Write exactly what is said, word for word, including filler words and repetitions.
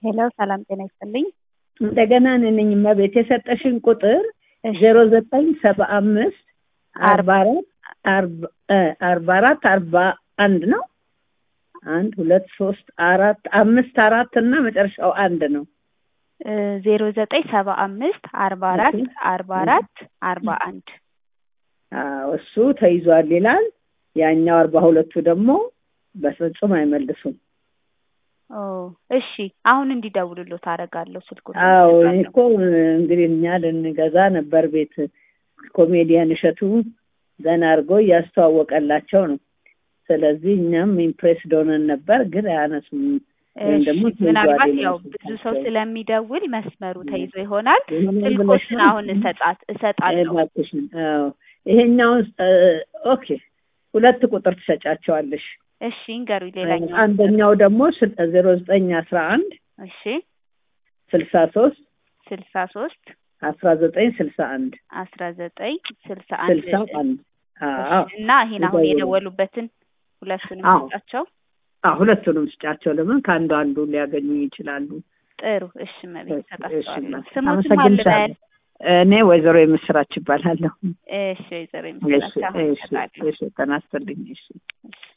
ሄሎ ሰላም ጤና ይስጥልኝ። እንደገና ነኝ መቤት የሰጠሽን ቁጥር ዜሮ ዘጠኝ ሰባ አምስት አርባ አራት አርባ አንድ ነው። አንድ ሁለት ሶስት አራት አምስት አራት እና መጨረሻው አንድ ነው። ዜሮ ዘጠኝ ሰባ አምስት አርባ አራት አርባ አራት አርባ አንድ አዎ እሱ ተይዟል ይላል። ያኛው አርባ ሁለቱ ደግሞ በፍጹም አይመልሱም። ኦ እሺ አሁን እንዲደውሉልዎት ታረጋለሁ ስልኩን። አዎ እኮ እንግዲህ እኛ ልንገዛ ነበር ቤት ኮሜዲያን እሸቱ ዘና አድርጎ ያስተዋወቀላቸው ነው። ስለዚህ እኛም ኢምፕሬስድ ሆነን ነበር ግን አያነሱም። እንደሞ ምናልባት ያው ብዙ ሰው ስለሚደውል መስመሩ ተይዞ ይሆናል። ስልኮችን አሁን እሰጣት እሰጣለሁ። አዎ ይሄኛው ኦኬ ሁለት ቁጥር ትሰጫቸዋለሽ። እሺ እንገሩኝ ሌላኛው አንደኛው ደግሞ ዜሮ ዘጠኝ አስራ አንድ እሺ ስልሳ ሶስት ስልሳ ሶስት አስራ ዘጠኝ ስልሳ አንድ አስራ ዘጠኝ ስልሳ አንድ ስልሳ አንድ አዎ እና ይሄን አሁን የደወሉበትን ሁለቱንም ስጫቸው። አዎ ሁለቱንም ስጫቸው። ለምን ከአንዱ አንዱ ሊያገኙ ይችላሉ። ጥሩ እሺ መቤት ተጣጣጣለሁ። ስሙን ማልበል እኔ ወይዘሮ የምስራች ይባላለሁ። እሺ ወይዘሮ የምስራች እሺ እሺ ተናስተልኝ። እሺ